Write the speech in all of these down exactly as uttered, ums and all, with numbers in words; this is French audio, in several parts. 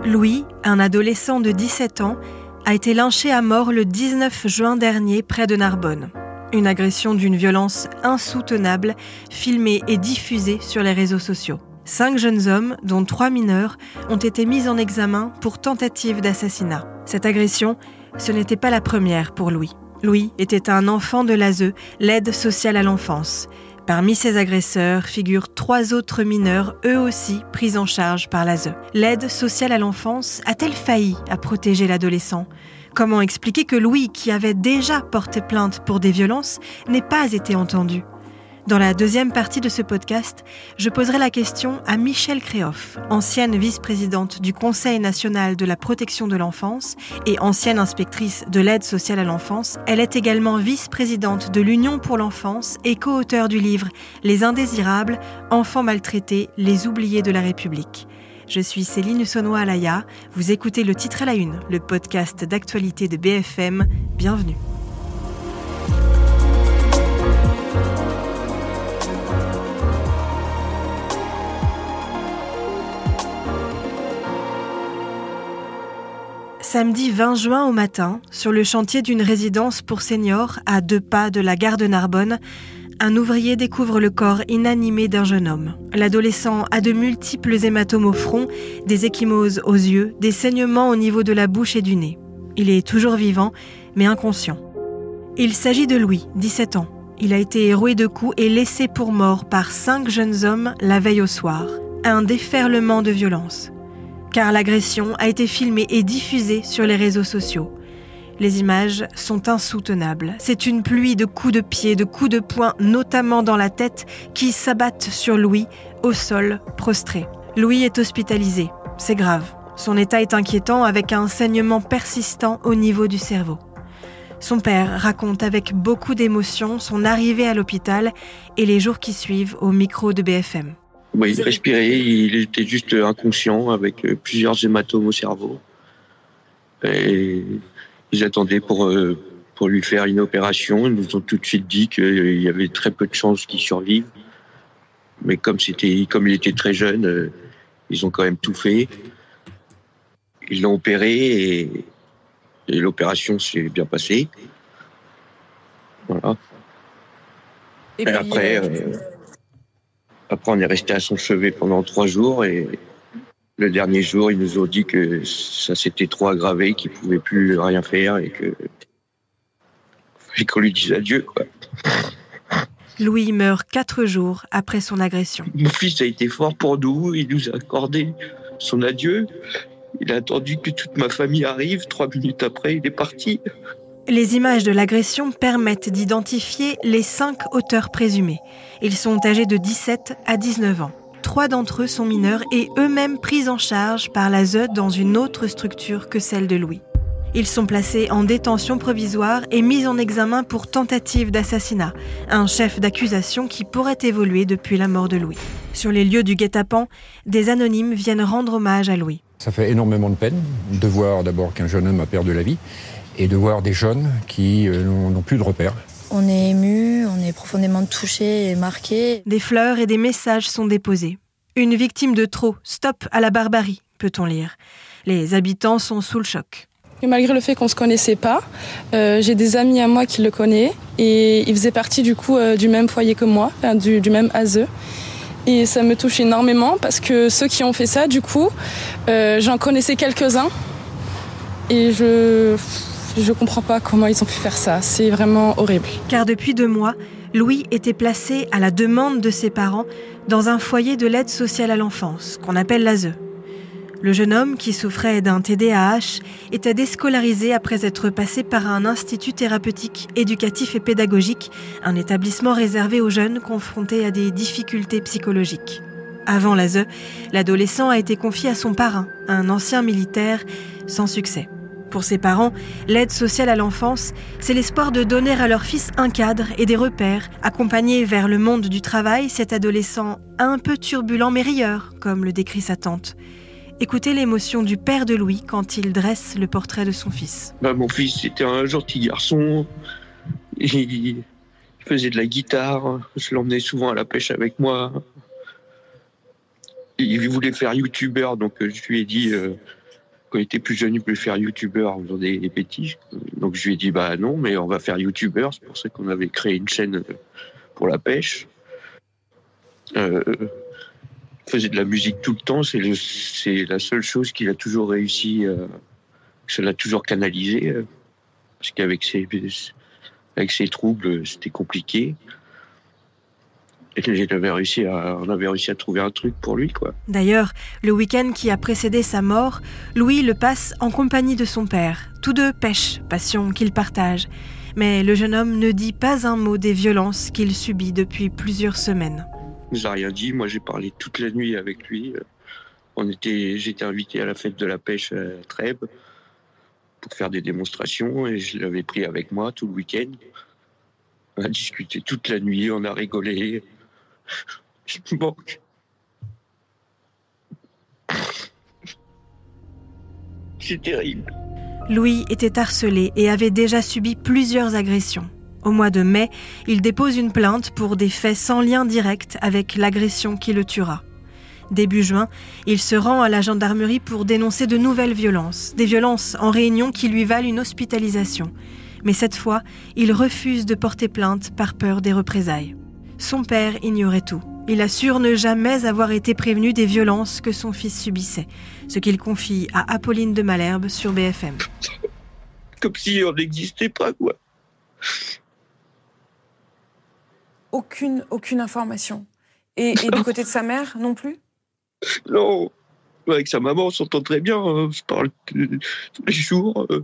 Louis, un adolescent de dix-sept ans, a été lynché à mort le dix-neuf juin dernier près de Narbonne. Une agression d'une violence insoutenable, filmée et diffusée sur les réseaux sociaux. Cinq jeunes hommes, dont trois mineurs, ont été mis en examen pour tentative d'assassinat. Cette agression, ce n'était pas la première pour Louis. Louis était un enfant de l'A S E, l'aide sociale à l'enfance. Parmi ces agresseurs figurent trois autres mineurs, eux aussi pris en charge par l'A S E. L'aide sociale à l'enfance a-t-elle failli à protéger l'adolescent ? Comment expliquer que Louis, qui avait déjà porté plainte pour des violences, n'ait pas été entendu ? Dans la deuxième partie de ce podcast, je poserai la question à Michèle Créhoff, ancienne vice-présidente du Conseil national de la protection de l'enfance et ancienne inspectrice de l'aide sociale à l'enfance. Elle est également vice-présidente de l'Union pour l'enfance et co-auteure du livre « Les indésirables, enfants maltraités, les oubliés de la République ». Je suis Céline Hussonois-Alaya, vous écoutez Le Titre à la Une, le podcast d'actualité de B F M. Bienvenue. Samedi vingt juin au matin, sur le chantier d'une résidence pour seniors à deux pas de la gare de Narbonne, un ouvrier découvre le corps inanimé d'un jeune homme. L'adolescent a de multiples hématomes au front, des ecchymoses aux yeux, des saignements au niveau de la bouche et du nez. Il est toujours vivant, mais inconscient. Il s'agit de Louis, dix-sept ans. Il a été roué de coups et laissé pour mort par cinq jeunes hommes la veille au soir. Un déferlement de violence. Car l'agression a été filmée et diffusée sur les réseaux sociaux. Les images sont insoutenables. C'est une pluie de coups de pied, de coups de poing, notamment dans la tête, qui s'abattent sur Louis, au sol, prostré. Louis est hospitalisé. C'est grave. Son état est inquiétant avec un saignement persistant au niveau du cerveau. Son père raconte avec beaucoup d'émotion son arrivée à l'hôpital et les jours qui suivent au micro de B F M. Bah, il respirait, il était juste inconscient avec plusieurs hématomes au cerveau. Et ils attendaient pour, euh, pour lui faire une opération. Ils nous ont tout de suite dit qu'il y avait très peu de chances qu'il survive. Mais comme, c'était, comme il était très jeune, euh, ils ont quand même tout fait. Ils l'ont opéré et, et l'opération s'est bien passée. Voilà. Et, et puis, après... Euh, Après, on est resté à son chevet pendant trois jours et le dernier jour, ils nous ont dit que ça s'était trop aggravé, qu'ils ne pouvaient plus rien faire et que et qu'on lui dise adieu, quoi. Louis meurt quatre jours après son agression. Mon fils a été fort pour nous, il nous a accordé son adieu. Il a attendu que toute ma famille arrive. Trois minutes après, il est parti. Les images de l'agression permettent d'identifier les cinq auteurs présumés. Ils sont âgés de dix-sept à dix-neuf ans. Trois d'entre eux sont mineurs et eux-mêmes pris en charge par l'A S E dans une autre structure que celle de Louis. Ils sont placés en détention provisoire et mis en examen pour tentative d'assassinat, un chef d'accusation qui pourrait évoluer depuis la mort de Louis. Sur les lieux du guet-apens, des anonymes viennent rendre hommage à Louis. Ça fait énormément de peine de voir d'abord qu'un jeune homme a perdu la vie et de voir des jeunes qui euh, n'ont plus de repères. On est ému, on est profondément touché et marqué. Des fleurs et des messages sont déposés. Une victime de trop, stop à la barbarie, peut-on lire. Les habitants sont sous le choc. Et malgré le fait qu'on ne se connaissait pas, euh, j'ai des amis à moi qui le connaissent et il faisait partie du coup euh, du même foyer que moi, enfin, du, du même A S E. Et ça me touche énormément parce que ceux qui ont fait ça, du coup, euh, j'en connaissais quelques-uns et je... Je comprends pas comment ils ont pu faire ça, c'est vraiment horrible. Car depuis deux mois, Louis était placé à la demande de ses parents dans un foyer de l'aide sociale à l'enfance, qu'on appelle l'A S E. Le jeune homme, qui souffrait d'un T D A H, était déscolarisé après être passé par un institut thérapeutique, éducatif et pédagogique, un établissement réservé aux jeunes confrontés à des difficultés psychologiques. Avant l'A S E, l'adolescent a été confié à son parrain, un ancien militaire, sans succès. Pour ses parents, l'aide sociale à l'enfance, c'est l'espoir de donner à leur fils un cadre et des repères, accompagner vers le monde du travail cet adolescent un peu turbulent mais rieur, comme le décrit sa tante. Écoutez l'émotion du père de Louis quand il dresse le portrait de son fils. Bah, mon fils, c'était un gentil garçon. Il, il faisait de la guitare. Je l'emmenais souvent à la pêche avec moi. Il voulait faire youtubeur, donc je lui ai dit... Euh, Quand il était plus jeune, il voulait faire youtubeur en faisant des, des bêtises. Donc je lui ai dit, bah non, mais on va faire youtubeur. C'est pour ça qu'on avait créé une chaîne pour la pêche. Euh, il faisait de la musique tout le temps. C'est, le, c'est la seule chose qu'il a toujours réussi, euh, que l'a toujours canalisé. Euh, parce qu'avec ses, avec ses troubles, c'était compliqué. Et on avait réussi à, on avait réussi à trouver un truc pour lui, quoi. D'ailleurs, le week-end qui a précédé sa mort, Louis le passe en compagnie de son père. Tous deux pêchent, passion qu'ils partagent. Mais le jeune homme ne dit pas un mot des violences qu'il subit depuis plusieurs semaines. Il nous a rien dit. Moi, j'ai parlé toute la nuit avec lui. On était, j'étais invité à la fête de la pêche à Trèbes pour faire des démonstrations et je l'avais pris avec moi tout le week-end. On a discuté toute la nuit, on a rigolé. Je me manque. C'est terrible. Louis était harcelé et avait déjà subi plusieurs agressions. Au mois de mai, il dépose une plainte pour des faits sans lien direct avec l'agression qui le tuera. Début juin, il se rend à la gendarmerie pour dénoncer de nouvelles violences, des violences en réunion qui lui valent une hospitalisation. Mais cette fois, il refuse de porter plainte par peur des représailles. Son père ignorait tout. Il assure ne jamais avoir été prévenu des violences que son fils subissait, ce qu'il confie à Apolline de Malherbe sur B F M. Comme si on n'existait pas, quoi. Aucune, aucune information. Et, et du côté de sa mère, non plus ? Non. Avec sa maman, on s'entend très bien. Hein. Je parle tous les jours. Euh...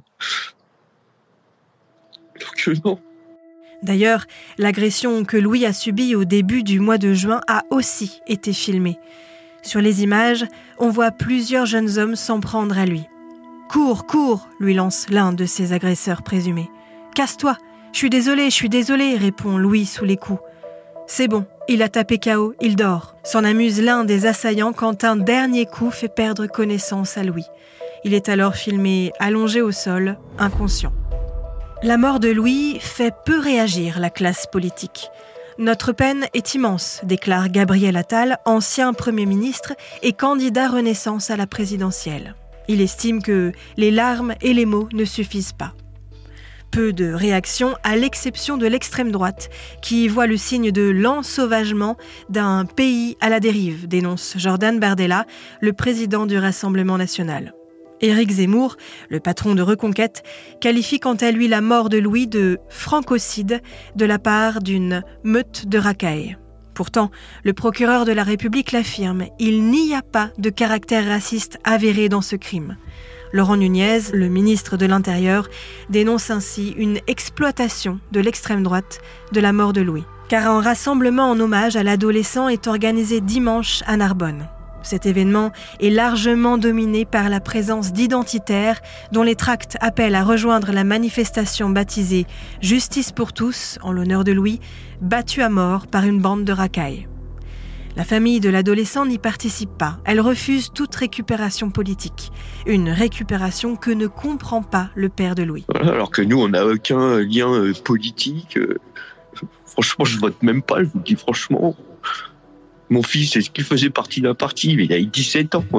Donc euh, non. D'ailleurs, l'agression que Louis a subie au début du mois de juin a aussi été filmée. Sur les images, on voit plusieurs jeunes hommes s'en prendre à lui. « Cours, cours !» lui lance l'un de ses agresseurs présumés. « Casse-toi ! Je suis désolé, je suis désolé !» répond Louis sous les coups. C'est bon, il a tapé K O, il dort. S'en amuse l'un des assaillants quand un dernier coup fait perdre connaissance à Louis. Il est alors filmé allongé au sol, inconscient. La mort de Louis fait peu réagir la classe politique. Notre peine est immense, déclare Gabriel Attal, ancien Premier ministre et candidat Renaissance à la présidentielle. Il estime que les larmes et les mots ne suffisent pas. Peu de réactions, à l'exception de l'extrême droite, qui voit le signe de l'ensauvagement d'un pays à la dérive, dénonce Jordan Bardella, le président du Rassemblement national. Éric Zemmour, le patron de Reconquête, qualifie quant à lui la mort de Louis de francocide de la part d'une meute de racailles. Pourtant, le procureur de la République l'affirme, il n'y a pas de caractère raciste avéré dans ce crime. Laurent Nunez, le ministre de l'Intérieur, dénonce ainsi une exploitation de l'extrême droite de la mort de Louis. Car un rassemblement en hommage à l'adolescent est organisé dimanche à Narbonne. Cet événement est largement dominé par la présence d'identitaires dont les tracts appellent à rejoindre la manifestation baptisée « Justice pour tous » en l'honneur de Louis, battu à mort par une bande de racailles. La famille de l'adolescent n'y participe pas. Elle refuse toute récupération politique. Une récupération que ne comprend pas le père de Louis. Alors que nous, on n'a aucun lien politique. Franchement, je vote même pas, je vous le dis franchement. Mon fils, est-ce qu'il faisait partie d'un parti ? Il a eu dix-sept ans.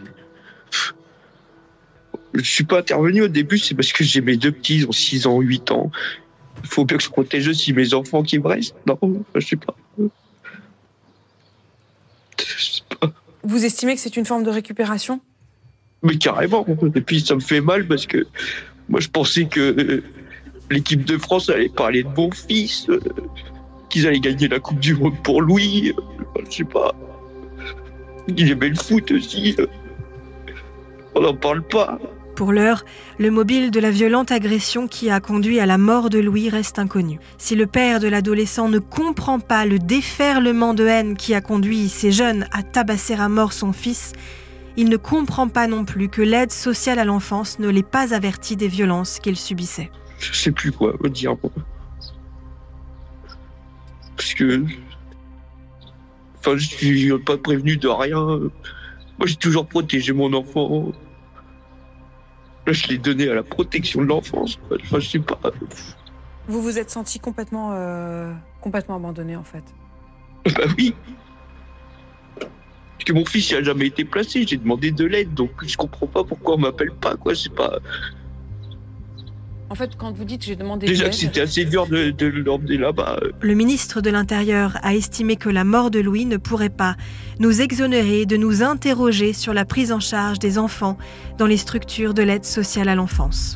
Je suis pas intervenu au début, c'est parce que j'ai mes deux petits, ils ont six ans, huit ans. Il faut bien que je protège aussi mes enfants qui me restent. Non, je sais pas. Je sais pas. Vous estimez que c'est une forme de récupération ? Mais carrément. Et puis ça me fait mal parce que moi je pensais que l'équipe de France allait parler de mon fils, qu'ils allaient gagner la Coupe du Monde pour Louis. Je sais pas. Il aimait le foot aussi. On n'en parle pas. Pour l'heure, le mobile de la violente agression qui a conduit à la mort de Louis reste inconnu. Si le père de l'adolescent ne comprend pas le déferlement de haine qui a conduit ces jeunes à tabasser à mort son fils, il ne comprend pas non plus que l'aide sociale à l'enfance ne l'ait pas averti des violences qu'il subissait. Je sais plus quoi dire. Parce que... Enfin, je suis pas prévenu de rien. Moi, j'ai toujours protégé mon enfant. Là, je l'ai donné à la protection de l'enfance. Enfin, je sais pas. Vous vous êtes senti complètement, euh, complètement abandonné, en fait. Bah oui. Parce que mon fils, il a jamais été placé. J'ai demandé de l'aide, donc je comprends pas pourquoi on m'appelle pas, quoi. C'est pas. En fait, quand vous dites j'ai demandé Déjà de que l'aide, c'était assez dur de, de l'emmener là-bas. euh. Le ministre de l'Intérieur a estimé que la mort de Louis ne pourrait pas nous exonérer de nous interroger sur la prise en charge des enfants dans les structures de l'aide sociale à l'enfance.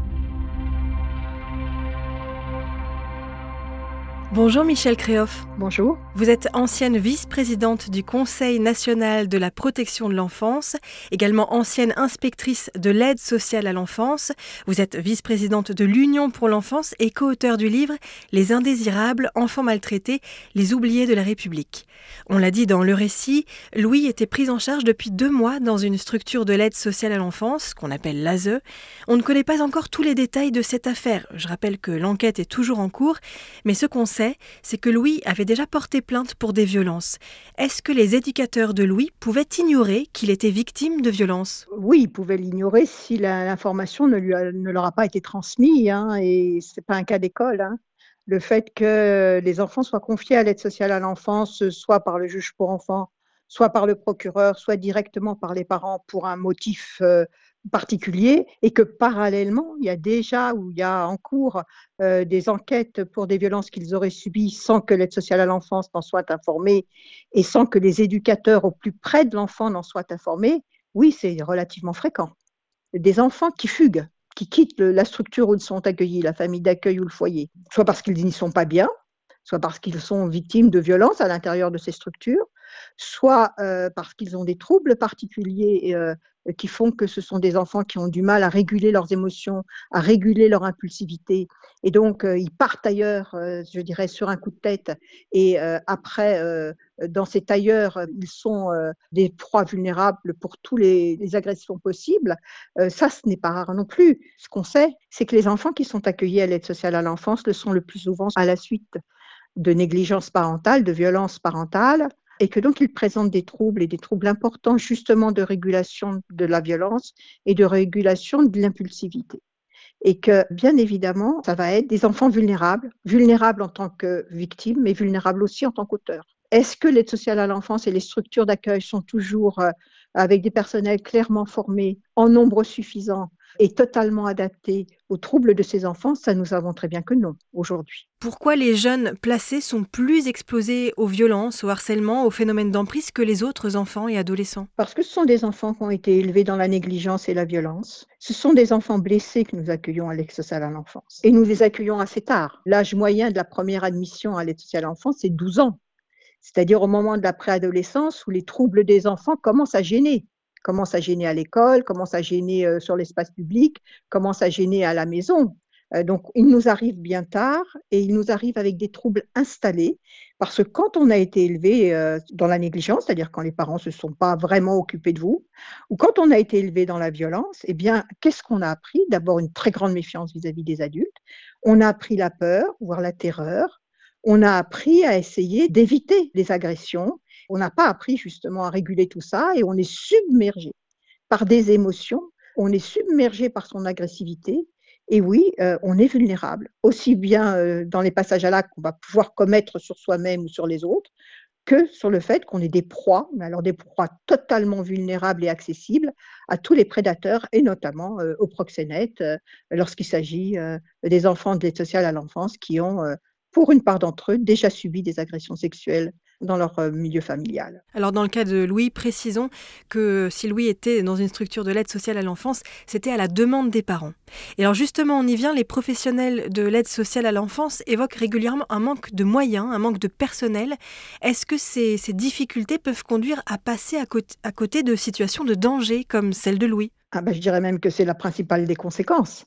Bonjour Michèle Créoff. Bonjour. Vous êtes ancienne vice-présidente du Conseil national de la protection de l'enfance, également ancienne inspectrice de l'aide sociale à l'enfance. Vous êtes vice-présidente de l'Union pour l'enfance et co-auteure du livre Les indésirables, enfants maltraités, les oubliés de la République. On l'a dit dans le récit, Louis était pris en charge depuis deux mois dans une structure de l'aide sociale à l'enfance, qu'on appelle l'A S E. On ne connaît pas encore tous les détails de cette affaire. Je rappelle que l'enquête est toujours en cours, mais ce qu'on sait, c'est que Louis avait déjà porté plainte pour des violences. Est-ce que les éducateurs de Louis pouvaient ignorer qu'il était victime de violences ? Oui, ils pouvaient l'ignorer si la- l'information ne, lui a- ne leur a pas été transmise, hein, et ce n'est pas un cas d'école. Hein. Le fait que les enfants soient confiés à l'aide sociale à l'enfance, soit par le juge pour enfants, soit par le procureur, soit directement par les parents pour un motif euh, particulier, et que parallèlement, il y a déjà ou il y a en cours euh, des enquêtes pour des violences qu'ils auraient subies sans que l'aide sociale à l'enfance n'en soit informée et sans que les éducateurs au plus près de l'enfant n'en soient informés, oui, c'est relativement fréquent. Des enfants qui fuguent, qui quittent le- la structure où ils sont accueillis, la famille d'accueil ou le foyer, soit parce qu'ils n'y sont pas bien, soit parce qu'ils sont victimes de violences à l'intérieur de ces structures, soit euh, parce qu'ils ont des troubles particuliers euh, qui font que ce sont des enfants qui ont du mal à réguler leurs émotions, à réguler leur impulsivité. Et donc, euh, ils partent ailleurs, euh, je dirais, sur un coup de tête. Et euh, après, euh, dans cet ailleurs, euh, ils sont euh, des proies vulnérables pour toutes les, les agressions possibles. Euh, ça, ce n'est pas rare non plus. Ce qu'on sait, c'est que les enfants qui sont accueillis à l'aide sociale à l'enfance le sont le plus souvent à la suite de négligence parentale, de violence parentale, et que donc ils présentent des troubles et des troubles importants justement de régulation de la violence et de régulation de l'impulsivité. Et que bien évidemment, ça va être des enfants vulnérables, vulnérables en tant que victimes, mais vulnérables aussi en tant qu'auteurs. Est-ce que l'aide sociale à l'enfance et les structures d'accueil sont toujours euh, avec des personnels clairement formés, en nombre suffisant et totalement adaptés aux troubles de ces enfants? Ça, nous savons très bien que non, aujourd'hui. Pourquoi les jeunes placés sont plus exposés aux violences, au harcèlement, aux phénomènes d'emprise que les autres enfants et adolescents ? Parce que ce sont des enfants qui ont été élevés dans la négligence et la violence. Ce sont des enfants blessés que nous accueillons à l'aide sociale à l'enfance. Et nous les accueillons assez tard. L'âge moyen de la première admission à l'aide sociale à l'enfance, c'est douze ans. C'est-à-dire au moment de la préadolescence où les troubles des enfants commencent à gêner. Commencent à gêner à l'école, commencent à gêner euh, sur l'espace public, commencent à gêner à la maison. Euh, donc, ils nous arrivent bien tard et ils nous arrivent avec des troubles installés parce que quand on a été élevé euh, dans la négligence, c'est-à-dire quand les parents ne se sont pas vraiment occupés de vous, ou quand on a été élevé dans la violence, eh bien, qu'est-ce qu'on a appris? D'abord, une très grande méfiance vis-à-vis des adultes. On a appris la peur, voire la terreur. On a appris à essayer d'éviter les agressions. On n'a pas appris justement à réguler tout ça et on est submergé par des émotions, on est submergé par son agressivité. Et oui, euh, on est vulnérable, aussi bien euh, dans les passages à l'acte qu'on va pouvoir commettre sur soi-même ou sur les autres, que sur le fait qu'on est des proies, mais alors des proies totalement vulnérables et accessibles à tous les prédateurs, et notamment euh, aux proxénètes, euh, lorsqu'il s'agit euh, des enfants de l'aide sociale à l'enfance qui ont, euh, pour une part d'entre eux, déjà subi des agressions sexuelles dans leur euh, milieu familial. Alors dans le cas de Louis, précisons que si Louis était dans une structure de l'aide sociale à l'enfance, c'était à la demande des parents. Et alors justement, on y vient, les professionnels de l'aide sociale à l'enfance évoquent régulièrement un manque de moyens, un manque de personnel. Est-ce que ces, ces difficultés peuvent conduire à passer à côté, à côté de situations de danger comme celle de Louis ? Ah ben, je dirais même que c'est la principale des conséquences.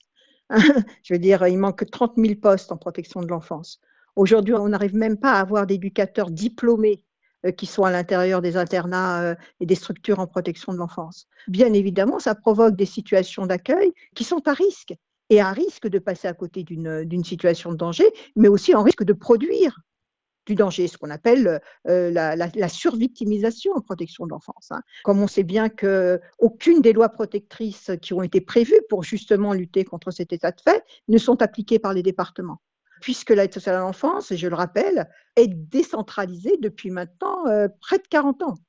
Je veux dire, il manque trente mille postes en protection de l'enfance. Aujourd'hui, on n'arrive même pas à avoir d'éducateurs diplômés euh, qui sont à l'intérieur des internats euh, et des structures en protection de l'enfance. Bien évidemment, ça provoque des situations d'accueil qui sont à risque, et à risque de passer à côté d'une, d'une situation de danger, mais aussi en risque de produire du danger, ce qu'on appelle euh, la, la, la survictimisation en protection de l'enfance. Hein. Comme on sait bien qu'aucune des lois protectrices qui ont été prévues pour justement lutter contre cet état de fait ne sont appliquées par les départements. Puisque l'aide sociale à l'enfance, et je le rappelle, est décentralisée depuis maintenant euh, près de quarante ans.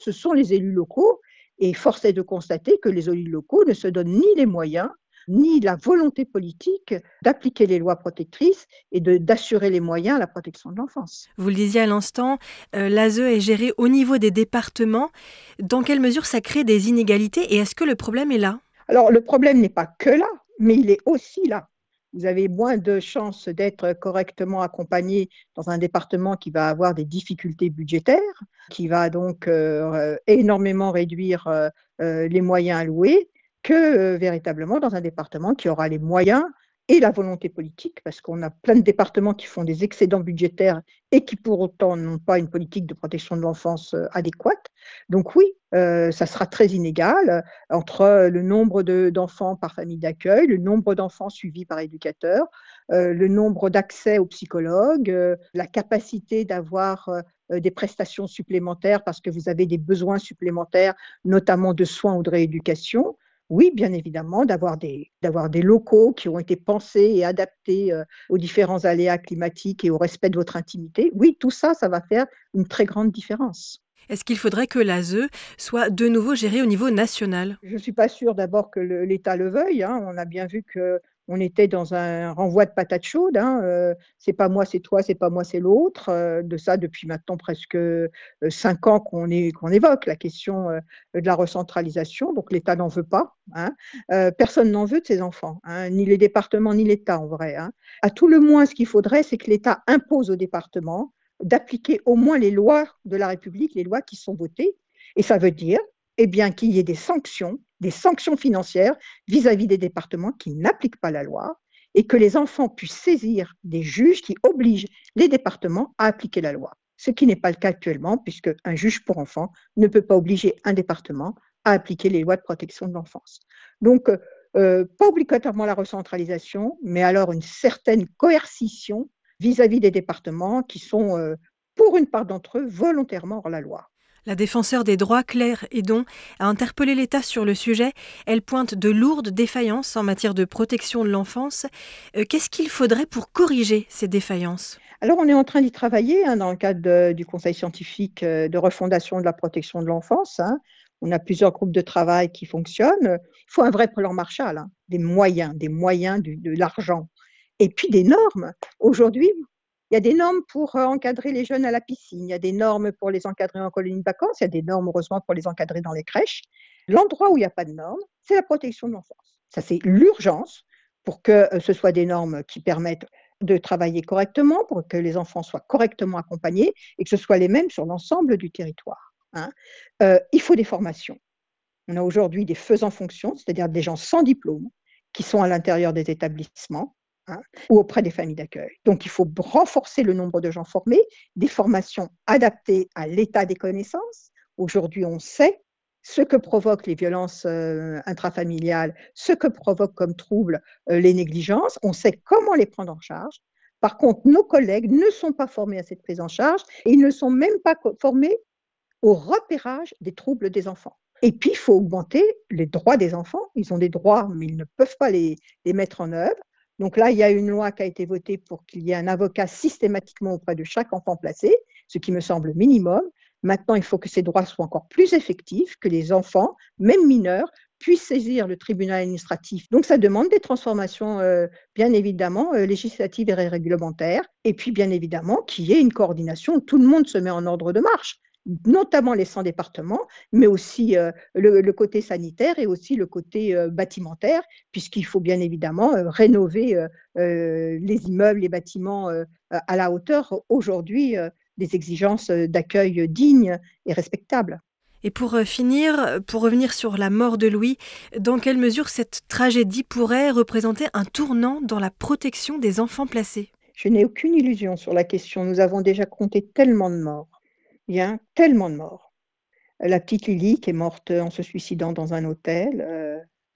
ce sont les élus locaux. Et force est de constater que les élus locaux ne se donnent ni les moyens, ni la volonté politique d'appliquer les lois protectrices et de, d'assurer les moyens à la protection de l'enfance. Vous le disiez à l'instant, euh, l'A S E est géré au niveau des départements. Dans quelle mesure ça crée des inégalités et est-ce que le problème est là ? Alors, le problème n'est pas que là, mais il est aussi là. Vous avez moins de chances d'être correctement accompagné dans un département qui va avoir des difficultés budgétaires, qui va donc euh, énormément réduire euh, euh, les moyens alloués, que euh, véritablement dans un département qui aura les moyens et la volonté politique, parce qu'on a plein de départements qui font des excédents budgétaires et qui pour autant n'ont pas une politique de protection de l'enfance euh, adéquate. Donc oui, euh, ça sera très inégal euh, entre le nombre de, d'enfants par famille d'accueil, le nombre d'enfants suivis par éducateur, euh, le nombre d'accès aux psychologues, euh, la capacité d'avoir euh, des prestations supplémentaires parce que vous avez des besoins supplémentaires, notamment de soins ou de rééducation. Oui, bien évidemment, d'avoir des, d'avoir des locaux qui ont été pensés et adaptés euh, aux différents aléas climatiques et au respect de votre intimité. Oui, tout ça, ça va faire une très grande différence. Est-ce qu'il faudrait que l'A S E soit de nouveau gérée au niveau national ? Je ne suis pas sûre d'abord que le, l'État le veuille. Hein. On a bien vu qu'on était dans un renvoi de patates chaudes. Hein. Euh, c'est pas moi, c'est toi, c'est pas moi, c'est l'autre. Euh, de ça depuis maintenant presque euh, cinq ans qu'on, est, qu'on évoque la question euh, de la recentralisation. Donc l'État n'en veut pas. Hein. Euh, personne n'en veut de ses enfants, hein. Ni les départements, ni l'État en vrai. Hein. À tout le moins, ce qu'il faudrait, c'est que l'État impose aux départements d'appliquer au moins les lois de la République, les lois qui sont votées. Et ça veut dire eh bien, qu'il y ait des sanctions, des sanctions financières vis-à-vis des départements qui n'appliquent pas la loi et que les enfants puissent saisir des juges qui obligent les départements à appliquer la loi. Ce qui n'est pas le cas actuellement, puisque un juge pour enfant ne peut pas obliger un département à appliquer les lois de protection de l'enfance. Donc, euh, pas obligatoirement la recentralisation, mais alors une certaine coercition vis-à-vis des départements qui sont, euh, pour une part d'entre eux, volontairement hors la loi. La défenseure des droits, Claire Hédon, a interpellé l'État sur le sujet. Elle pointe de lourdes défaillances en matière de protection de l'enfance. Euh, qu'est-ce qu'il faudrait pour corriger ces défaillances ? Alors, on est en train d'y travailler hein, dans le cadre de, du Conseil scientifique de refondation de la protection de l'enfance. Hein. On a plusieurs groupes de travail qui fonctionnent. Il faut un vrai plan Marshall, hein, des moyens, des moyens, du, de l'argent. Et puis des normes. Aujourd'hui, il y a des normes pour encadrer les jeunes à la piscine, il y a des normes pour les encadrer en colonie de vacances, il y a des normes, heureusement, pour les encadrer dans les crèches. L'endroit où il n'y a pas de normes, c'est la protection de l'enfance. Ça, c'est l'urgence pour que ce soit des normes qui permettent de travailler correctement, pour que les enfants soient correctement accompagnés et que ce soit les mêmes sur l'ensemble du territoire. Hein. Euh, il faut des formations. On a aujourd'hui des faisans fonctions, c'est-à-dire des gens sans diplôme qui sont à l'intérieur des établissements. Hein, ou auprès des familles d'accueil. Donc, il faut renforcer le nombre de gens formés, des formations adaptées à l'état des connaissances. Aujourd'hui, on sait ce que provoquent les violences euh, intrafamiliales, ce que provoquent comme troubles euh, les négligences. On sait comment les prendre en charge. Par contre, nos collègues ne sont pas formés à cette prise en charge et ils ne sont même pas formés au repérage des troubles des enfants. Et puis, il faut augmenter les droits des enfants. Ils ont des droits, mais ils ne peuvent pas les, les mettre en œuvre. Donc là, il y a une loi qui a été votée pour qu'il y ait un avocat systématiquement auprès de chaque enfant placé, ce qui me semble minimum. Maintenant, il faut que ces droits soient encore plus effectifs, que les enfants, même mineurs, puissent saisir le tribunal administratif. Donc ça demande des transformations, euh, bien évidemment, euh, législatives et réglementaires, et puis bien évidemment qu'il y ait une coordination où tout le monde se met en ordre de marche, notamment les cent départements, mais aussi euh, le, le côté sanitaire et aussi le côté euh, bâtimentaire, puisqu'il faut bien évidemment euh, rénover euh, euh, les immeubles, les bâtiments euh, à la hauteur aujourd'hui euh, des exigences d'accueil dignes et respectables. Et pour finir, pour revenir sur la mort de Louis, dans quelle mesure cette tragédie pourrait représenter un tournant dans la protection des enfants placés ? Je n'ai aucune illusion sur la question. Nous avons déjà compté tellement de morts. Il y a tellement de morts. La petite Lily qui est morte en se suicidant dans un hôtel. Euh,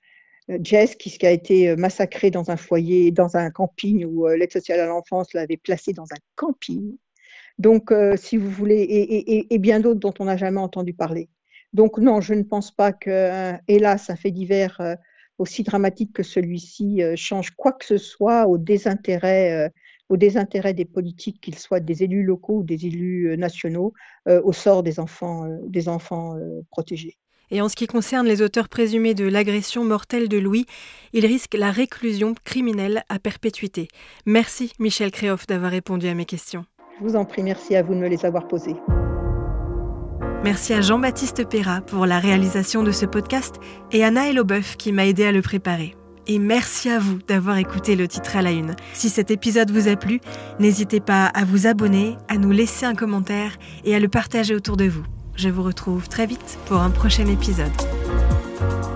Jess qui, qui a été massacrée dans un foyer, dans un camping où euh, l'aide sociale à l'enfance l'avait placée dans un camping. Donc, euh, si vous voulez, et, et, et bien d'autres dont on n'a jamais entendu parler. Donc, non, je ne pense pas que, euh, hélas, un fait divers euh, aussi dramatique que celui-ci euh, change quoi que ce soit au désintérêt euh, au désintérêt des politiques, qu'ils soient des élus locaux ou des élus euh, nationaux, euh, au sort des enfants, euh, des enfants euh, protégés. Et en ce qui concerne les auteurs présumés de l'agression mortelle de Louis, ils risquent la réclusion criminelle à perpétuité. Merci Michel Créoff d'avoir répondu à mes questions. Je vous en prie, merci à vous de me les avoir posées. Merci à Jean-Baptiste Perrat pour la réalisation de ce podcast et à Naël Aubeuf qui m'a aidé à le préparer. Et merci à vous d'avoir écouté le titre à la une. Si cet épisode vous a plu, n'hésitez pas à vous abonner, à nous laisser un commentaire et à le partager autour de vous. Je vous retrouve très vite pour un prochain épisode.